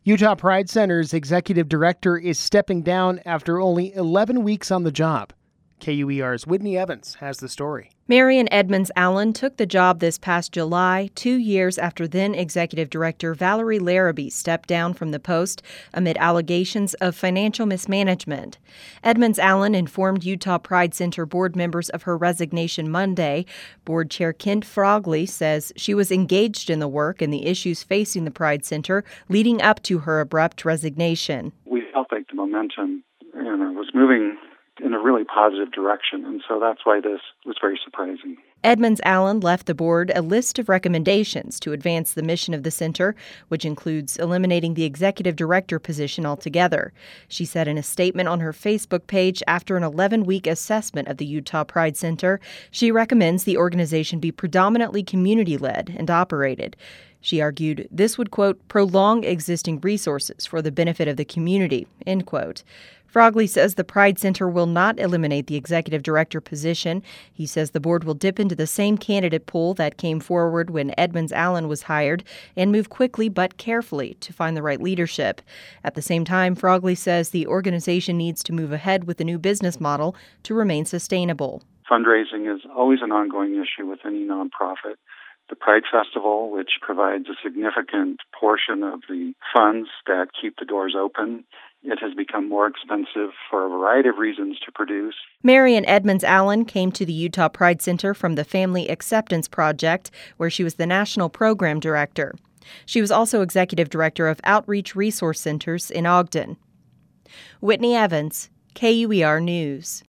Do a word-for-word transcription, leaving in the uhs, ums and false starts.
Utah Pride Center's executive director is stepping down after only eleven weeks on the job. K U E R's Whitney Evans has the story. Marian Edmonds Allen took the job this past July, two years after then Executive Director Valerie Larrabee stepped down from the post amid allegations of financial mismanagement. Edmonds Allen informed Utah Pride Center board members of her resignation Monday. Board Chair Kent Frogley says she was engaged in the work and the issues facing the Pride Center leading up to her abrupt resignation. We felt like the momentum you know, was moving in a really positive direction, and so that's why this was very surprising. Edmonds Allen left the board a list of recommendations to advance the mission of the center, which includes eliminating the executive director position altogether. She said in a statement on her Facebook page after an eleven-week assessment of the Utah Pride Center, she recommends the organization be predominantly community-led and operated. She argued this would, quote, prolong existing resources for the benefit of the community, end quote. Frogley says the Pride Center will not eliminate the executive director position. He says the board will dip into the same candidate pool that came forward when Edmonds Allen was hired and move quickly but carefully to find the right leadership. At the same time, Frogley says the organization needs to move ahead with a new business model to remain sustainable. Fundraising is always an ongoing issue with any nonprofit. The Pride Festival, which provides a significant portion of the funds that keep the doors open, it has become more expensive for a variety of reasons to produce. Marian Edmonds Allen came to the Utah Pride Center from the Family Acceptance Project, where she was the national program director. She was also executive director of Outreach Resource Centers in Ogden. Whitney Evans, K U E R News.